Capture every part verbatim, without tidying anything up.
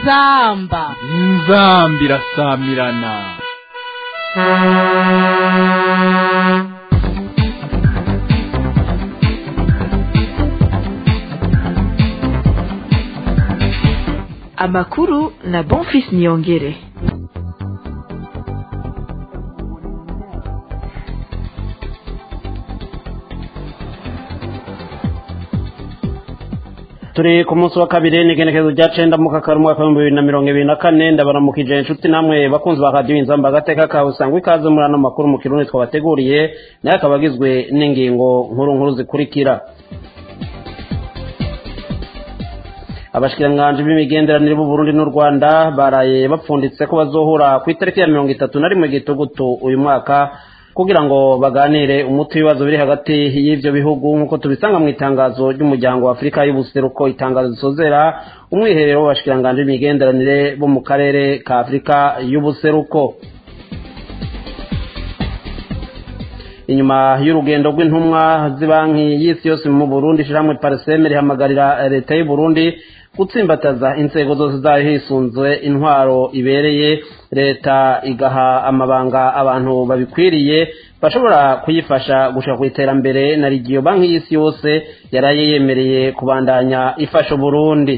inzamba inzamba irasamirana. Amakuru na Bonfils Niyongere. Turi ku munsi wa kabiri n'igenekerezo rya cenda mu kakaro mu mwaka wa bibiri na mirongo ibiri na kane ndabaramukije inshuti namwe bakunzi ba radio Inzamba agateka kawe sangwa ikaze muri ano makuru mu kirundi twabateguriye naye akabagizwe n'ingingo nkuru nkuru zikurikira. Abashikiranganje b'imigenderanire b'u Burundi n'u Rwanda baraye bapfunditse ko bazohura ku itariki ya mirongo itatu na rimwe gitugutu uyu mwaka kugira ngo baganire umuti w'ibibazo biri hagati y'ivyo bihugu nkuko tubisanga mu itangazo ry'umuryango wa Afrika y'ubuseruko, itangazo risozera umwiherero w'abashikiranganje b'imigenderanire bo mu karere ka Afrika y'ubuseruko. Inyuma y'urugendo rw'intumwa z'ibanki y'isi yose mu Burundi, ishiramwe Parseme rihamagarira leta y'u Burundi gutsimbataza inzego zose zayo hisunzwe intwaro ibereye, leta igaha amabanga abantu babikwiriye bashobora kuyifasha gushika ku iterambere na rigiyo banki y'isi yose yaraye yemereye kubandanya ifasha Burundi.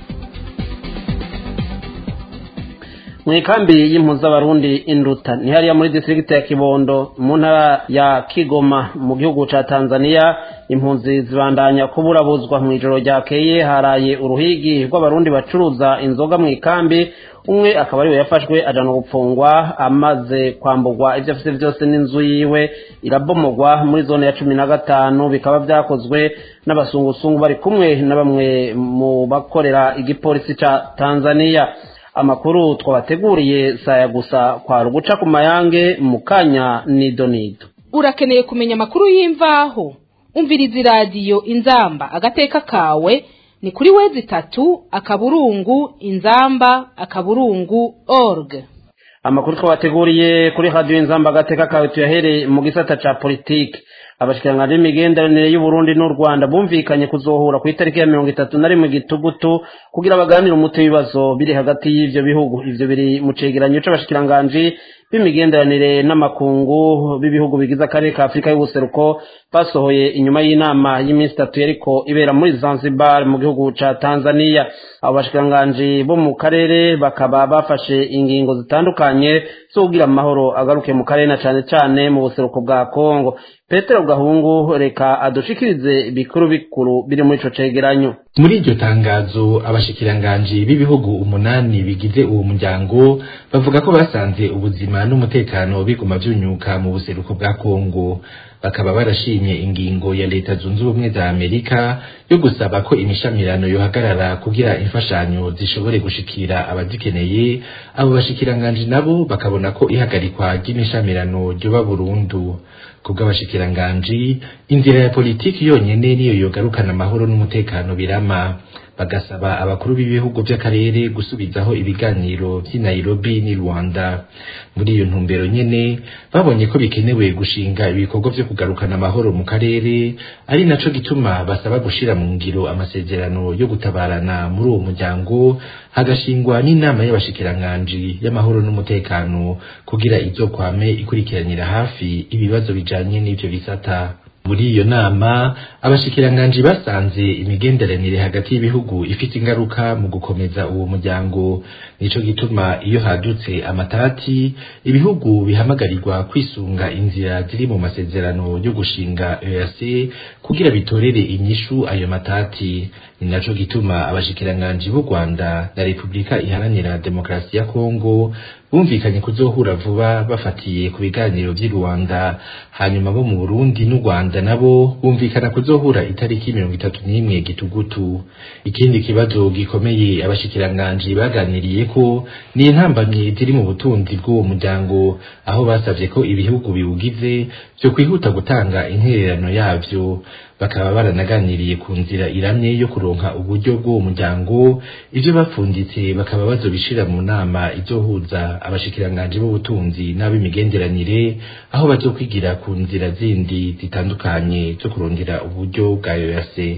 Mwikambi y'impuza Barundi Induta ni hariya muri district ya Kibondo mu ntara ya Kigoma mu gihugu ca Tanzania, impunzi zibandanya kuburabuzwa mu ijoro ryakeye. Haraye uruhigi rw'abarundi bacuruza inzoga mu ikambi, umwe akaba ariwe yafashwe ajana gupfungwa amaze kwambugwa ivyo afite vyose n'inzu yiwe irabomogwa muri zone ya cumi na gatanu. Bikaba vyakozwe n'abasungusungu bari kumwe na bamwe mu bakorera igipolisi ca Tanzania. Amakuru twabateguriye saya gusa kwa ruguca ku mayange mukanya nido nido. Urakeneye kumenya amakuru y'imvaho? Umviriza radio Inzamba agateka kawe ni kuri wezi tatu akaburungu inzamba akaburungu org. Amakuru twabateguriye kuri radio Inzamba agateka kawe tuyahere mu gisata ca politike. Abashikiranganje b'imigenderanire y'u Burundi n'u Rwanda bumvikanye kuzohura ku itariki ya mirongo itatu na rimwe gitugutu kugira baganire umuti w'ibibazo biri hagati y'ivyo bihugu. Ivyo biri mu cegeranyo c'abashikiranganje b'imigenderanire n'amakungu b'ibihugu bigize akarere ka Afrika y'ubuseruko basohoye inyuma y'inama y'iminsi itatu yariko ibera muri Zanzibar mu gihugu ca Tanzania. Abo bashikiranganje bo mu karere bakaba bafashe ingingo zitandukanye zo kugira amahoro agaruke mu karere na cane cane mu buseruko bwa Kongo. Petero Gahungu reka adushikirize bikuru bikuru biri muri ico cegeranyo. Muri iryo tangazo abashikiranganje b'ibihugu umunani bigize uwo muryango bavuga ko basanze ubuzima n'umutekano biguma vyunyuka mu buseruko bwa Kongo. Bakaba barashimye ingingo ya leta zunze ubumwe za Amerika yo gusaba ko imishamirano yohagarara kugira imfashanyo zishobore gushikira abazikeneye. Abo bashikiranganje nabo bakabona ko ihagarikwa ry'imishamirano ryoba burundu. Kubw'abashikiranganje inzira ya politiki yonyene niyo yogarukana amahoro n'umutekano birama. Bagasaba abakuru b'ibihugu by'akarere gusubizaho ibiganiro by'i Nairobi ni Rwanda. Muri iyo ntumbero nyene babonye ko bikenewe gushinga ibikorwa byo kugarukana amahoro mu karere, ari naco gituma basaba gushira mu ngiro amasezerano yo gutabarana muri uwo muryango, hagashingwa n'inama y'abashikiranganje y'amahoro n'umutekano kugira izo kwame ikurikiranira hafi ibibazo bijanye n'ivyo bisata. Muri iyo nama abashikiranganje basanze imigenderanire hagati y'ibihugu ifite ingaruka mu gukomeza uwo muryango. Nico gituma iyo hadutse amatati ibihugu bihamagarirwa kwisunga inzira ziri mu masezerano yo gushinga E A C kugira bitorere inyishu ayo matati. Ni naco gituma abashikiranganje b'u Rwanda na Republika Iharanira Demokarasi ya Kongo bumvikanye kuzohura vuba bafatiye ku biganiro by'i Rwanda. Hanyuma bo mu Burundi n'u Rwanda nabo bumvikana kuzohura itariki mirongo itatu n'imwe gitugutu. Ikindi kibazo gikomeye abashikiranganje baganiriye ko ni intambamye ziri mu butunzi bw'uwo muryango, aho basavye ko ibihugu biwugize byo kwihuta gutanga intererano yavyo. Bakaba baranaganiriye ku nzira iramye yo kuronka uburyo bw'uwo muryango. Ivyo bapfunditse bakaba bazobishira mu nama izohuza abashikiranganje b'ubutunzi n'ab'imigenderanire, aho bazokwigira ku nzira zindi zitandukanye zo kurondera uburyo bwa E A C.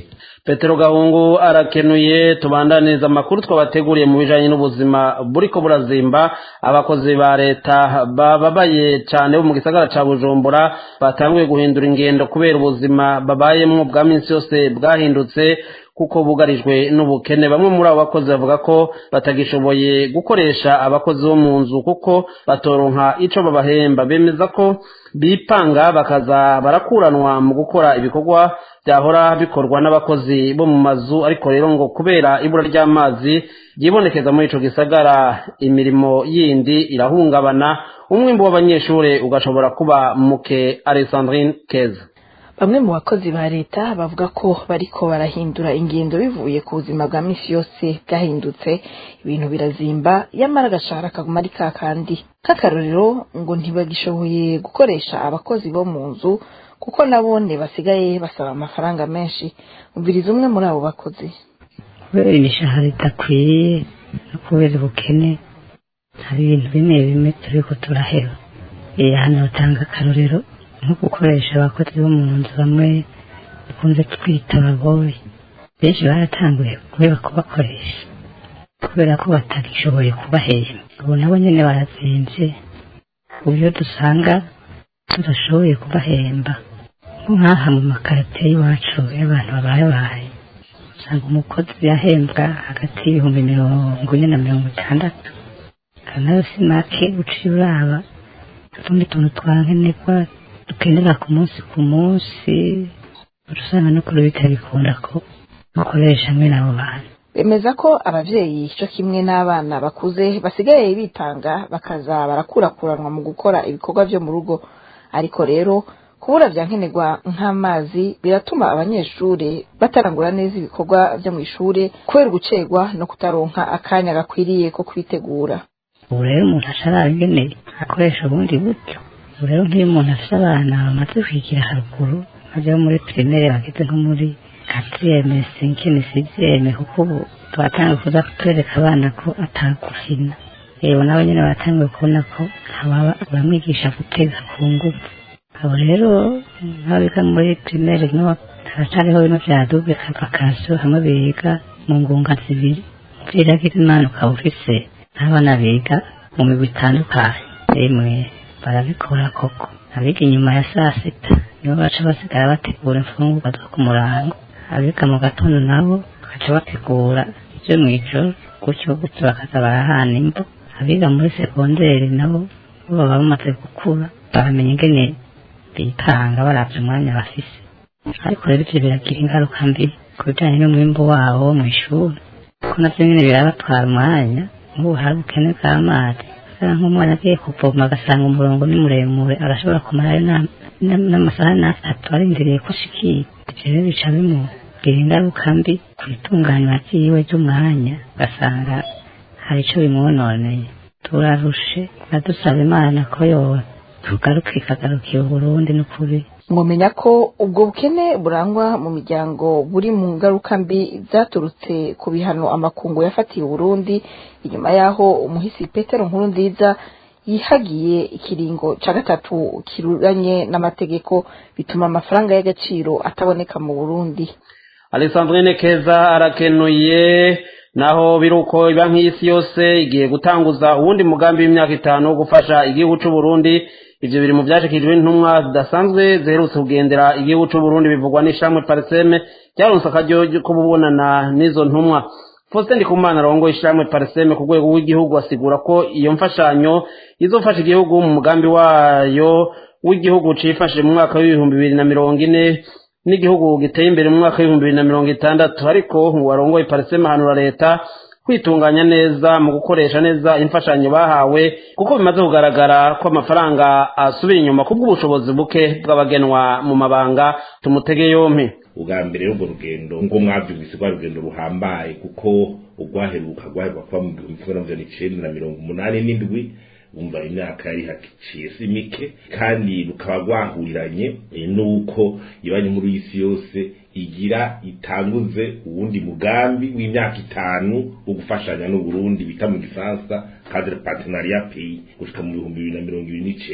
Petero Gahungu arakenuye. Tubandaniza amakuru twabateguriye mu bijanye n'ubuzima buriko burazimba. Abakozi ba leta bababaye cyane bo mu gisagara ca Bujumbura batanguye guhindura ingendo kubera ubuzima babayemwo bwa minsi yose bwahindutse kuko bugarijwe n'ubukene. Bamwe muri abo bakozi bavuga ko batagishoboye gukoresha abakozi bo mu nzu kuko batoronka ico babahemba. Bemeza ko bipanga bakaza barakuranwa mu gukora ibikorwa byahora bikorwa n'abakozi bo mu mazu, ariko rero ngo kubera ibura ry'amazi yibonekeza muri ico gisagara imirimo yindi irahungabana, umwimbu w'abanyeshure ugashobora kuba muke. Alessandrine Keza. Bamwe mu bakozi ba leta bavuga ko bariko barahindura ingendo bivuye ku buzima bwa misi yose bwahindutse, ibintu birazimba yamara agashahara kaguma ari kakandi. K'akarorero ngo ntibagishoboye gukoresha abakozi bo mu nzu kuko nabone basigaye basaba amafaranga menshi. Umviriza umwe muri abo bakozi. Kubera imishahara idakwiye no kubera ubukene hari ibintu bimwe bimwe turiko turaheba. Iyo hano batanga akarorero nko gukoresha abakozi bo mu nzu bamwe dukunze twita abagoyi. Benshi baratanguye kubera kubakoresha kubera ko batagishoboye kubahemba. Ubu nabo nyene barazimvye uburyo dusanga tudashoboye kubahemba. Nk'aha mu makarate y'iwacu y'abantu babaye usanga umukozi yahembwa hagati y'ibihumbi mirongo ine na mirongo itandatu, kandi nayo si make uciye uraba utundi tuntu twankenerwa dukenera ku munsi ku munsi, urusanga no kuri bitabikunda ko bakoresha mwe n'abo bantu. Bemeza ko abavyeyi cyo kimwe n'abana bakuze basigaye bitanga bakaza barakurakuranwa mu gukora ibikorwa byo mu rugo, ariko rero kubura byankenerwa nk'amazi biratuma abanyeshure batarangura neza ibikorwa byo mu ishure kubera gucegwa no kutaronka akanya gakwiriye ko kwitegura. Ubu rero umuntu ashara ingene akoresha ubundi buryo. Ubu rero nk'iyo umuntu afite abana bamaze kwigira haruguru bajya muri primaire bageze nko muri quatrième cinquième sixième, kuko ubu tubatanga kuza kutwereka abana ko atagukina. Rero nabo nyene batangiye kubona ko bamwigisha gutega ku ngufu. Abo rero nabika muri primaire no haracariho ibintu vya double vacation hamwe biga mu ngunga zibiri. Vira k'Imana ukaba ufise abana biga mu migwi itandukanye. Rimwe barabikora koko abiga inyuma ya saa sita nibo baca basigara bategura imfungurwa zo ku murango, abiga mu gatondo nabo bagaca bategura ivyo mw'ijoro, gutyo gutyo bakaza barahana imbo. Abiga muri segonderi nabo bo baba bamaze gukura baramenya ingene bitanga baravye umwanya bafise, ariko rero ivyo biragira ingaruka mbi ku bijanye n'umwimbu wabo mw'ishuri kuko navyo nyene birabatwara umwanya. Nk'ubu hari ubukene bw'amazi, nk'umwana agiye kuvoma agasanga umurongo ni muremure agashobora kumarayo n'amasaha n'atatu arindiriye ko ashikira. Ivyo rero bica bimugira ingaruka mbi ku itunganywa ryiwe ry'umwanya, ugasanga hari ico bimwononeye. Turarushe turadusaba Imana ko yoba tugaruka ikagarukira Burundi n'ukuri. Mwomenya ko ubwo bukene burangwa mu miryango buri mu ngaruka mbi zaturutse ku bihano amakungu yafatiye Burundi inyuma yaho umuhisi Petero Nkurunziza yihagiye ikiringo ca gatatu kiruranye n'amategeko, bituma amafaranga y'agaciro ataboneka mu Burundi. Alessandrine Keza arakenuye. Naho biruko ibanki y'isi yose igiye gutanguza uwundi mugambi w'imyaka itanu wo gufasha igihugu c'u Burundi. Ivyo biri mu vyashikijwe n'intumwa zidasanzwe ziherutse kugendera igihugu c'u Burundi, bivugwa n'ishamwe Parseme ryaronse akaryo ko kubonana n'izo ntumwa. Faustin Ndikumana arongoye ishamwe Parseme ku rwego rw'igihugu asigura ko iyo mfashanyo izofasha igihugu mu mugambi wayo w'igihugu cifashe mu mwaka w'ibihumbi bibiri na mirongo ine n'igihugu giteye imbere mu mwaka w'ibihumbi bibiri na mirongo itandatu. Ariko uwarongoye Parseme ahanura leta kwitunganya neza mu gukoresha neza imfashanyo bahawe kuko bimaze kugaragara ko amafaranga asubira inyuma kubw'ubushobozi buke bw'abagenwa mu mabanga. Tumutege yompi. Ubwa mbere urwo rugendo ngo mwavyumvise rwa rugendo ruhambaye kuko urwaheruka rwaheruka kuba mu gihumbi kimwe n'amajana icenda na mirongo umunani n'indwi, umva imyaka yari haciye si mike, kandi rukaba rwahuriranye n'uko ibanki nkuru y'isi yose igira itanguze uwundi mugambi w'imyaka itanu wo gufashanya n'Uburundi bita mu gifaransa cadre partenariat pays gushika mu bihumbi bibiri na mirongo ibiri n'icenda.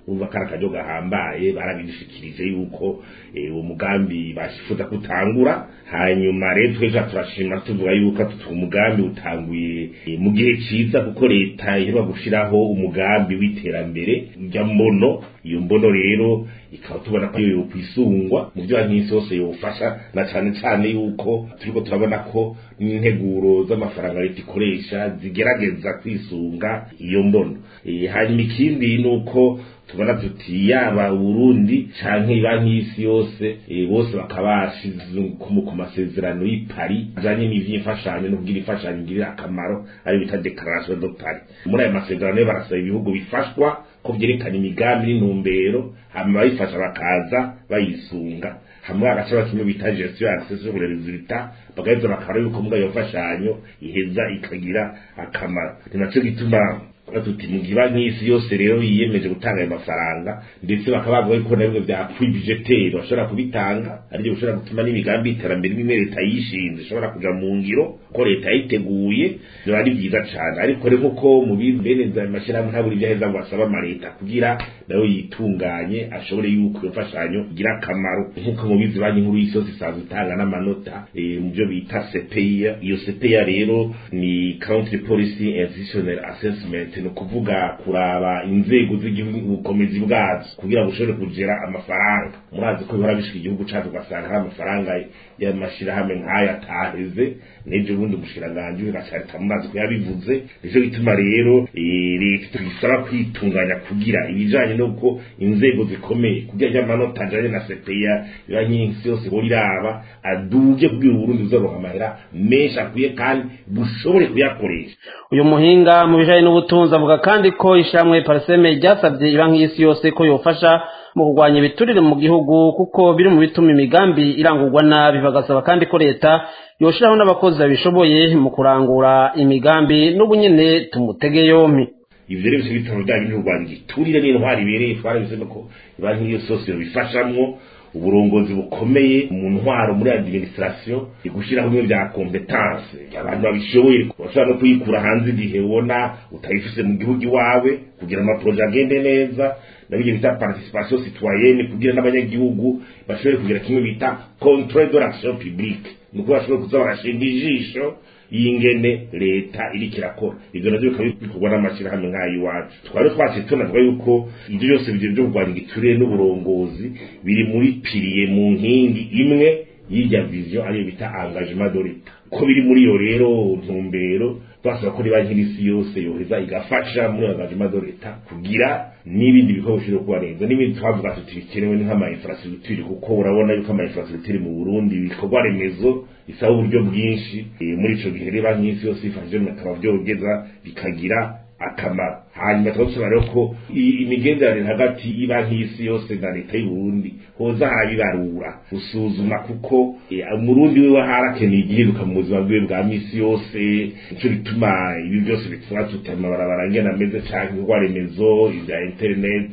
umva kara kajo gahambaye barabishikirije yuko uwo mugambi bashifuza kutangura hanyuma rero tweja turashima tuvuga yuko tutu umugambi utanguye mu gihe ciza kuko leta iheruka gushiraho umugambi w'iterambere rya mbono iyo mbono rero ikaba tubona ko yo kwisungwa mu byo nk'isi yose yofasha na cyane cyane yuko turiko turabona ko n'integuro z'amafaranga leta ikoresha zigerageza kwisunga iyo mbono e, hanyuma ikindi nuko tubona tuti yaba Burundi canke banki y'isi yose e, bose bakabashize ku masezerano y'i Paris ajanye n'ivyifashanyo no kugira ifashanyo ngirira akamaro ari bita Declaration de Paris. Muri ayo masezerano barasaba ibihugu bifashwa ko vyerekana imigambi n'intumbero hama bayifasha bakaza bayisunga hamwe agaciro kimwe bita gestion access sur les résultats bagaheza bakara yuko mbwa yo fashanyo iheza ikagira akamaro. Ninaco gituma tuti mugiba nk'isi yose rero yiyemeje gutanga ayo mafaranga ndetse bakabavuga yuko nabyo bya budgetaire bashobora kubitanga ari byo bishobora gutuma n'imigambi iterambere imwe leta yishinze ishobora kuja mu ngiro ko leta yiteguye byo ari byiza cyane ariko rero ko mu bibeneza amashirahamwe ntaburi byaheza ngo asaba amaleta kugira nayo yitunganye ashobore yuko yofashanyo kugira akamaro nkuko mu bizi banki nkuru y'isi yose isanzwe itanga n'amanota e, mu byo bita C P I iyo C P I rero ni Country Policy Institutional Assessment no kuvuga kuraba inzego z'igihugu ukomezi bwazo kugira ngo ushobore kugera amafaranga murazi ko bihora bishika igihugu cyacu ugasanga hari amafaranga y'amashira hamwe nk'aya ataheze n'ibyo bundi umushiranganje ugacarita mumazi ko yabivuze nico gituma rero leta twisaba kwitunganya kugira ibijanye nuko inzego zikomeye kugira y'amanota ajanye na C P I y'anyinsi yose boriraba aduge kugira Burundi uzaroha amahera menshi akwiye kandi bushobore kuyakoresha. Uyu muhinga mu bijanye n'ubutunzi avuga kandi ko ishamwe Parseme ryasabye ibanki y'isi yose ko yofasha mu kurwanya ibiturire mu gihugu kuko biri mu bituma imigambi irangurwa nabi bagasaba kandi ko leta yoshiraho n'abakozi babishoboye mu kurangura imigambi n'ubunyene tumutege yompi. Ivyo rero bitaro bya bintu rwanda giturire n'intwari bereye twarabize ko ibanki y'isi yose bifashamwo uburongozi bukomeye mu ntwaro muri administration igushira hamwe bya competence abantu babishoboye bashobora no kuyikura hanze igihe ubona utayifise mu gihugu iwawe kugira ama projet agende neza nabije bita participation citoyenne kugira n'abanyagihugu bashobore kugira kimwe bita contrôle de l'action publique nuko bashobora kuza barashinga ijisho yingene leta iri kirakora ivyo navyo bikorwa n'amashira hamwe nk'ayi wacu twari twase tunavuga yuko ivyo byose bije byo kurwanya igiturire n'uburongozi biri muri pilier mu nkingi imwe y'irya vision ariyo bita engagement de l'État ko biri muri yo rero ntumbero twasaba ko riba nk'isi yose yoheza igafasha muri engagement de l'État kugira n'ibindi bikoresho byo kubarenza n'ibindi twavuga tuti bikenewe nk'ama infrastructure kuko urabona yuko ama infrastructure mu Burundi bikorwa remezo isaba uburyo bwinshi e, muri ico gihe riba nk'isi yose ifashije n'akaba byogeza bikagira akamaro. Hanyuma twasaba rero ko imigenderanire hagati y'ibanki y'isi yose na leta y'u Burundi hoza habibarura usuzuma kuko umurundi wewe harakeneye igihinduka mu buzima bwe bwa misi yose ico bituma ibi byose bituma tutama barabarangena meze cyangwa ingwa remezo ibya internet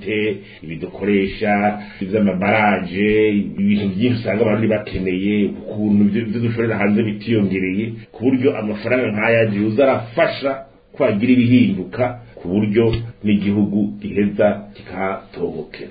ibidukoresha ivy'amabaraje ibintu byinshi usanga abantu bakeneye ukuntu byo dushorera hanze bitiyongereye ku buryo amafaranga nk'aya je uzarafasha kwagira ibihinduka ku buryo n'igihugu giheza kikatobokera.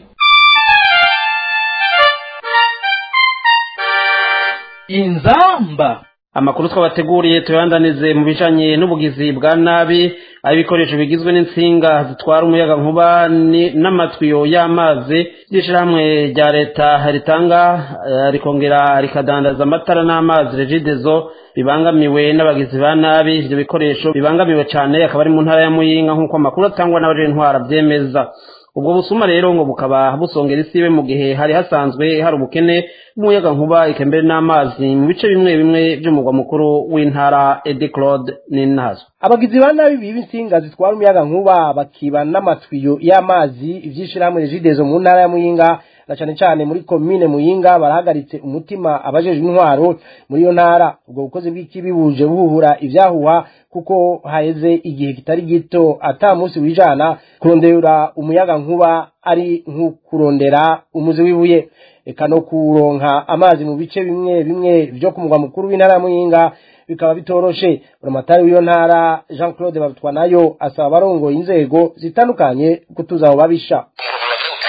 Inzamba amakuru twabateguriye tuyandanize mu bijanye n'ubugizi bwa nabi abikoresho bigizwe n'insinga zitwara umuyaga nkuba n'amatwiyo y'amazi ry'ishirahamwe rya leta ritanga rikongera rikadandaza amatara n'amazi Regideso bibangamiwe n'abagizi ba nabi. Ivyo bikoresho bibangamiwe cyane akaba ari mu ntara ya Muyinga nk'uko amakuru atangwa n'abaje ntwara byemeza. Ubwo busuma rero ngo bukaba busongera isibe mu gihe hari hasanzwe hari ubukene bw'umuyaga nkuba ikembere n'amazi mu bice bimwe bimwe by'umugwa mukuru w'intara Edi Claude Ninazo. Abagizi ba nabi biba insinga zitwara umuyaga nkuba bakiba n'amatwiyo y'amazi ivyishirahamwe Regideso mu ntara ya Muyinga na cyane cyane muri commune Muyinga barahagaritse umutima abajeje intwaro muri yo ntara. Ubwo bukozi bw'ikibi buje buhura ivyahuha kuko haheze igihe kitari gito ata munsi wijana kurondera umuyaga nkuba ari nk'ukurondera umuzi wibuye eka no kuronka amazi mu bice bimwe bimwe byo kumugwa mukuru w'intara ya Muyinga bikaba bitoroshe. Buramatari w'iyo ntara Jean Claude Babutwa nayo asaba barongo inzego zitandukanye kutuza aho babisha.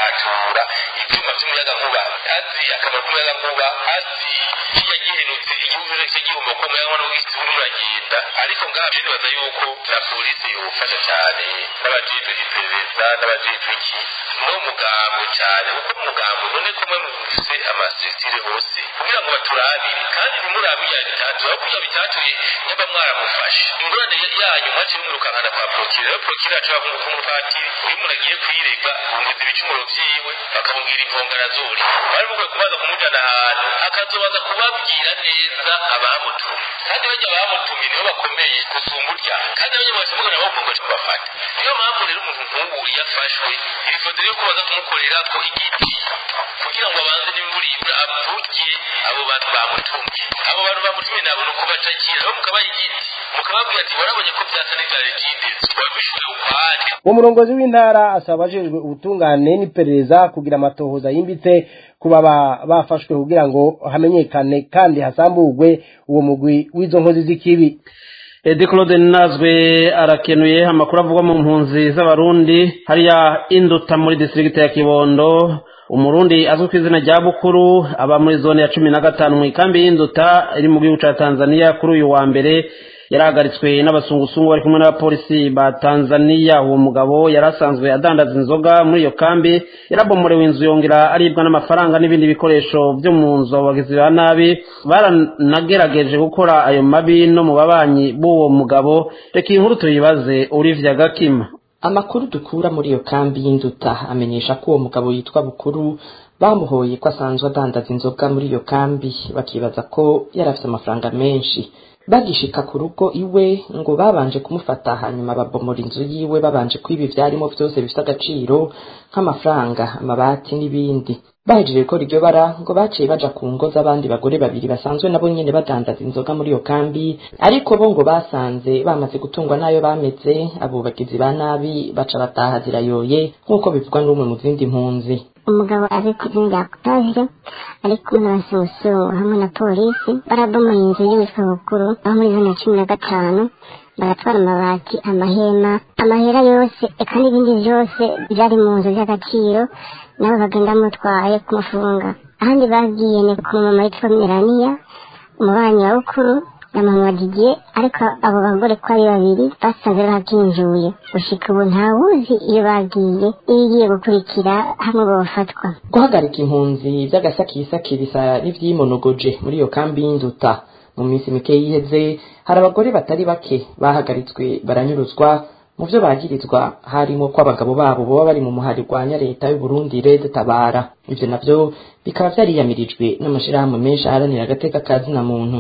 azi akamaro k'umuyagankuba azi iyo gihenutse igihugu cyose gihomba ko umuyagankuba n'ubwisi buri muragenda ariko ngaha nibaza yuko na polisi yofasha cyane n'abajejwe iperereza n'abajejwe iki no mugambo cyane kuko mugambo none ko mwe mufise amasitire hose kugira ngo baturabire kandi ntimurabe ya bitatu ahubwo bitatuye nyamba mwaramufashe ingorane yanyu mwace mwirukankana kwa prokire rero prokire ashobora kunguka umupatiri uyu muntu agiye kwirega umuzi ibicumuro vyiwe bakamubwira impongarazuri bari bukwiye kubaza kumujana ahantu akazobaza kubabwira neza abamutumye kandi bajya abamutumye nibo bakomeye gusumba urya kandi abanyamwese mugana bakunga kubafata niyo mpamvu rero umuntu nk'ubu yafashwe irifoto ryo kubaza kumukorera ko igiti kugira ngo abanze n'imburibwa avuge abo bantu bamutumye abo bantu bamutumye nabo nuko bacakira rero mukabaha igiti mukababwira ati warabonye ko byasa n'ivyari byindetse wabishuye ukwande uwo murongozi w'intara asaba abajejwe ubutungane n'iperereza kugira amatohoza yimbitse kuba bafashwe kugira ngo hamenyekane kandi hasamburwe uwo mugwi w'izo nkozi z'ikibi. Edi Claude Nazwe arakenuye amakuru avugwa mu mpunzi z'abarundi hariya Induta muri district ya Kibondo. Umurundi azwi ku izina rya Bukuru aba muri zone ya cumi na gatanu mu ikambi y'Induta iri mu gihugu ca Tanzania kuri uyu wa mbere yarahagaritswe n'abasungusungu bari kumwe n'abapolisi ba Tanzania. Uwo mugabo yarasanzwe adandaza inzoga muri iyo kambi, yarabomorewe inzu yongera aribwa n'amafaranga n'ibindi bikoresho byo mu nzu. Abagizi ba nabi baranagerageje gukora ayo mabi no mu babanyi b'uwo mugabo. Reka inkuru tuyibaze Olivia Gakima. Amakuru dukura muri iyo kambi y'Induta amenyesha ko uwo mugabo yitwa Bukuru bamuhoye ko asanzwe adandaza inzoga muri iyo kambi, bakibaza ko yarafite amafaranga menshi. Bagishika ku rugo iwe ngo babanje kumufata hanyuma babomora inzu yiwe babanje kwiba ivyarimo vyose bifite agaciro nk'amafaranga, amabati n'ibindi. Bahejeje gukora iryo bara ngo baciye baja ku ngo z'abandi bagore babiri basanzwe nabo nyene badandaza inzoga muri iyo kambi, ariko bo ngo basanze bamaze gutungwa nayo bameze. Abo bagizi ba nabi baca bataha zirayoye nk'uko bivugwa n'umwe mu zindi mpunzi. Umugabo ari kuzinga kutaje ari kumwe n'abasusu hamwe na polisi barabomoye inzu y'uwitwa Bukuru aho muri zone cumi na gatanu, baratwara amabati, amahema, amahera yose eka n'ibindi byose byari mu nzu by'agaciro, nabo bagenda mutwaye kumufunga. Ahandi bagiye ni ku mama yitwa Melania umubanyi wa Bukuru na mama wa Didier, ariko abo bagore ko ari babiri basanze bakinjuye. Gushika ubu ntawuzi iyo bagiye igiye gukurikira hamwe bafatwa. Guhagarika impunzi by'agasakisaki bisa n'ivyimonogoje muri iyo kambi y'Induta. Mu minsi mike yiheze hari abagore batari bake bahagaritswe baranyuruzwa. Mu byo bagirizwa harimo ko abagabo babo baba bari mu muhari rwanya leta y'u Burundi Red Tabara. Ivyo navyo bikaba vyariyamirijwe n'amashirahamwe menshi aharanira agateka ka zina muntu.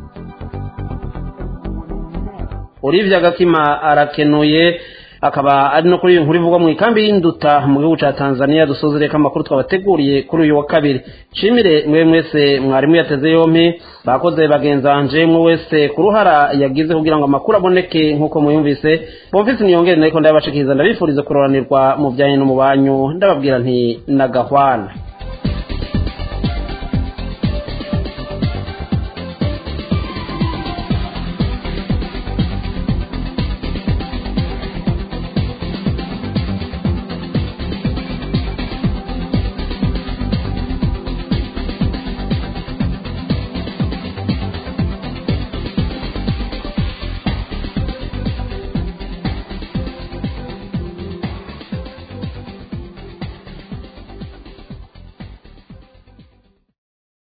Olivia Gakima arakenuye. Akaba ari no kuri inkuru ivugwa mu ikambi y'Induta mu gihugu ca Tanzania. Dusozereka amakuru twabateguriye kuri uyu wa kabiri. Shimire mwe mwese mwarimu yateze yompi, bakoze bagenzanje mwe wese kuruhara yagize kugira ngo amakuru aboneke nkuko muyumvise. Bonfisi niyongere nariko ndabashikiriza ndabifuriza kuroranirwa mu byanye no mu banyu, ndababwira nti nagahwana.